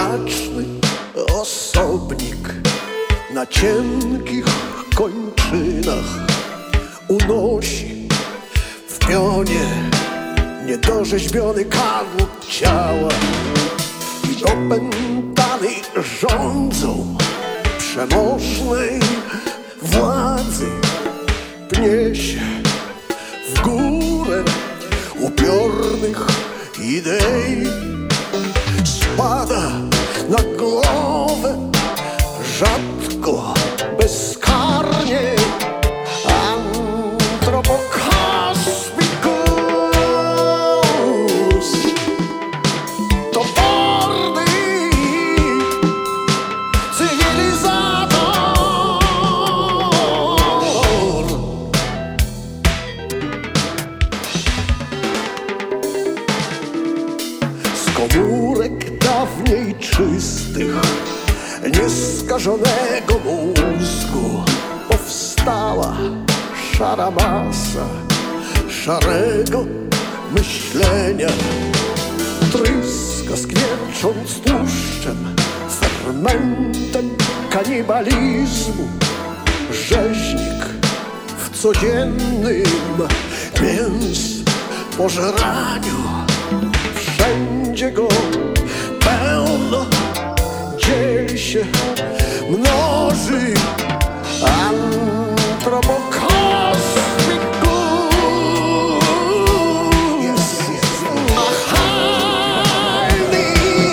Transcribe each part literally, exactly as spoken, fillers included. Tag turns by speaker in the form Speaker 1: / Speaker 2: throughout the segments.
Speaker 1: mraczny osobnik na cienkich kończynach unosi w pionie niedorzeźbiony kadłub ciała i opętany rządzą przemożnej władzy pnie się w górę upiornych idei, spada na głowę rzadko, bezkarnie antropokosmikus. Toporny cywilizator, z komórek dawniej czystych, nieskażonego mózgu powstała szara masa szarego myślenia. Tryska, skwiercząc tłuszczem, fermentem kanibalizmu. Rzeźnik w codziennym mięs pożeraniu, wszędzie go pełno, dzieli się, mnoży antropokosmikus. Nachalny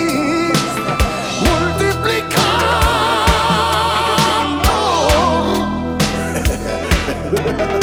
Speaker 1: multiplikator.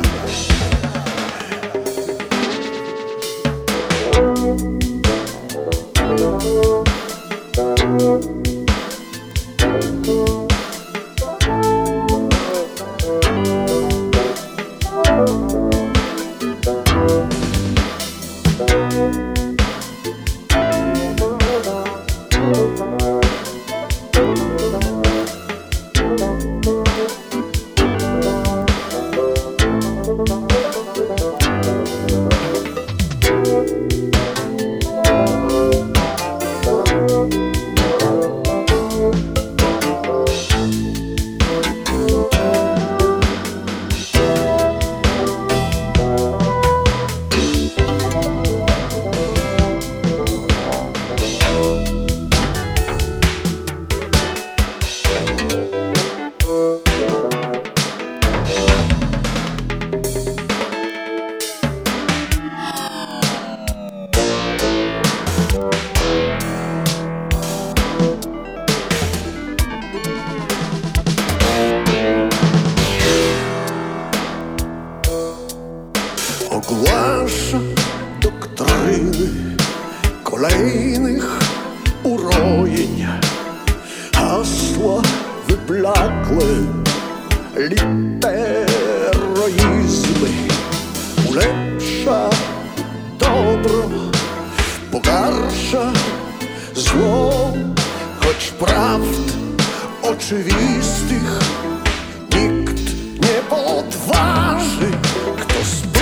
Speaker 1: Ogłasza doktryny kolejnych urojeń, hasła wyblakłe, literoizmy. Ulepsza dobro, pogarsza zło, choć prawd oczywistych nikt nie podważy. Kto